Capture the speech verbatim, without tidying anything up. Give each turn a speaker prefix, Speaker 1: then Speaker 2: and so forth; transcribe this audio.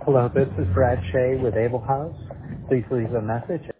Speaker 1: Hello, this is Brad Shea with Able House. Please leave a message